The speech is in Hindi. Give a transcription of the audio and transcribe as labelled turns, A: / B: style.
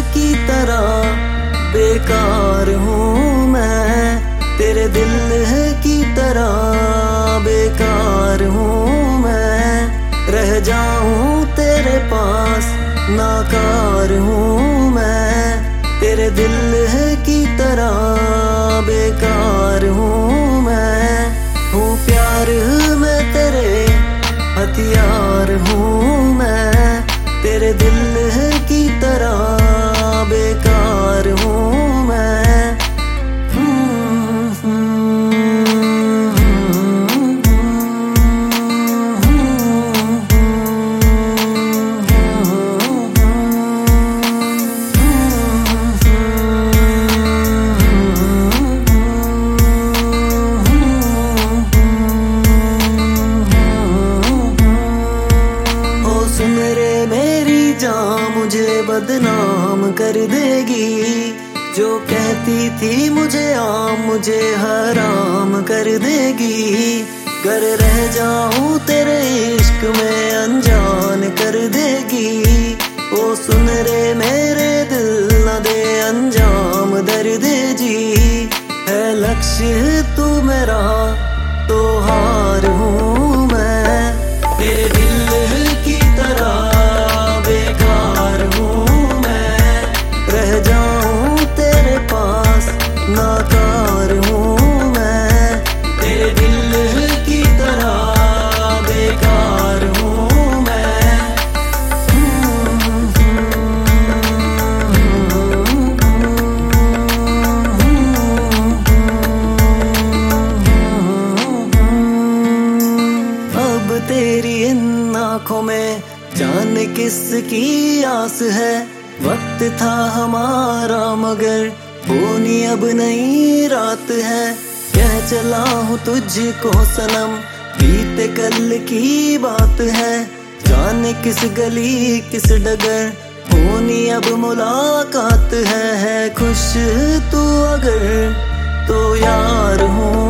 A: की तरह बेकार हूँ मैं, तेरे दिल की तरह बेकार हूँ मैं। रह जाऊँ तेरे पास नाकार हूँ मैं, तेरे दिल की तरह बेकार हूँ मैं। हूँ प्यार में तेरे हथियार हूँ मैं, तेरे दिल की तरह बेकार हूँ मैं। सुन रे मेरी जान मुझे बदनाम कर देगी, जो कहती थी मुझे आम मुझे हराम कर देगी। कर रह जाऊं तेरे इश्क में अनजान कर देगी। ओ सुन रे मेरे दिल न दे अंजाम दर्द जी, है लक्ष्य तू मेरा तो हार हूँ मैं, तेरे दिल की तरह बेकार हूँ मैं। रह जाऊं तेरे पास नाकार हूँ मैं, तेरे दिल की तरह बेकार हूँ मैं। अब तेरी इन आँखों में जाने किसकी आस है। वक्त था हमारा मगर होनी अब नई रात है। कह चला हूँ तुझको सनम बीते कल की बात है। जाने किस गली किस डगर होनी अब मुलाकात है। खुश तू अगर तो यार हूँ